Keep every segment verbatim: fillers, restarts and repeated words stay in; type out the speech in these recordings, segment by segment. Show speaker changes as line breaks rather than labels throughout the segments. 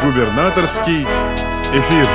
Губернаторский эфир.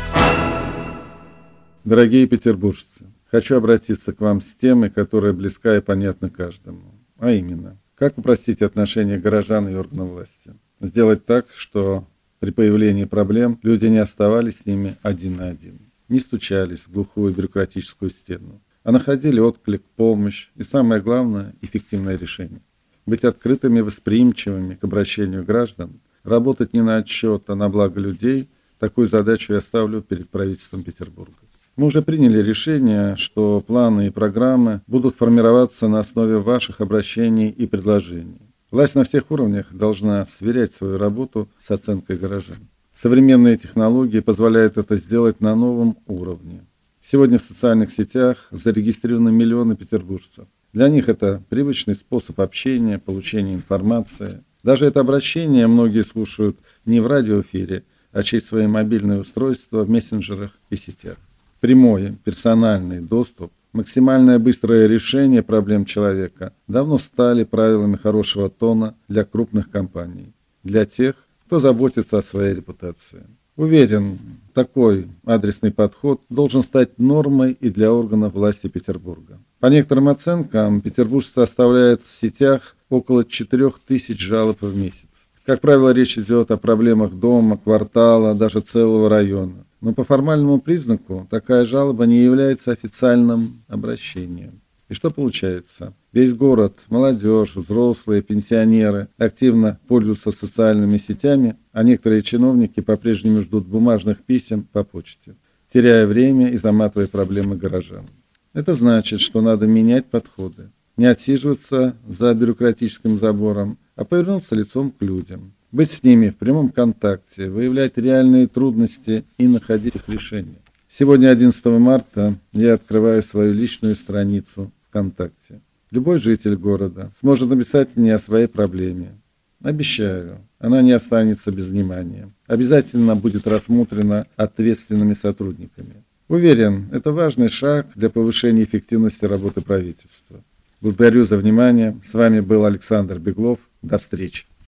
Дорогие петербуржцы, хочу обратиться к вам с темой, которая близка и понятна каждому. А именно, как упростить отношения горожан и органов власти. Сделать так, что при появлении проблем люди не оставались с ними один на один, не стучались в глухую бюрократическую стену, а находили отклик, помощь и, самое главное, эффективное решение. Быть открытыми, восприимчивыми к обращению граждан, работать не на отсчет, а на благо людей – такую задачу я ставлю перед правительством Петербурга. Мы уже приняли решение, что планы и программы будут формироваться на основе ваших обращений и предложений. Власть на всех уровнях должна сверять свою работу с оценкой горожан. Современные технологии позволяют это сделать на новом уровне. Сегодня в социальных сетях зарегистрированы миллионы петербуржцев. Для них это привычный способ общения, получения информации. Даже это обращение многие слушают не в радиоэфире, а через свои мобильные устройства в мессенджерах и сетях. Прямой, персональный доступ, максимальное быстрое решение проблем человека давно стали правилами хорошего тона для крупных компаний, для тех, кто заботится о своей репутации. Уверен, такой адресный подход должен стать нормой и для органов власти Петербурга. По некоторым оценкам, петербуржцы оставляют в сетях около четырех тысяч жалоб в месяц. Как правило, речь идет о проблемах дома, квартала, даже целого района. Но по формальному признаку такая жалоба не является официальным обращением. И что получается? Весь город, молодежь, взрослые, пенсионеры активно пользуются социальными сетями, а некоторые чиновники по-прежнему ждут бумажных писем по почте, теряя время и заматывая проблемы горожан. Это значит, что надо менять подходы, не отсиживаться за бюрократическим забором, а повернуться лицом к людям, быть с ними в прямом контакте, выявлять реальные трудности и находить их решения. Сегодня, одиннадцатого марта, я открываю свою личную страницу ВКонтакте. Любой житель города сможет написать мне о своей проблеме. Обещаю, она не останется без внимания. Обязательно будет рассмотрена ответственными сотрудниками. Уверен, это важный шаг для повышения эффективности работы правительства. Благодарю за внимание. С вами был Александр Беглов. До встречи.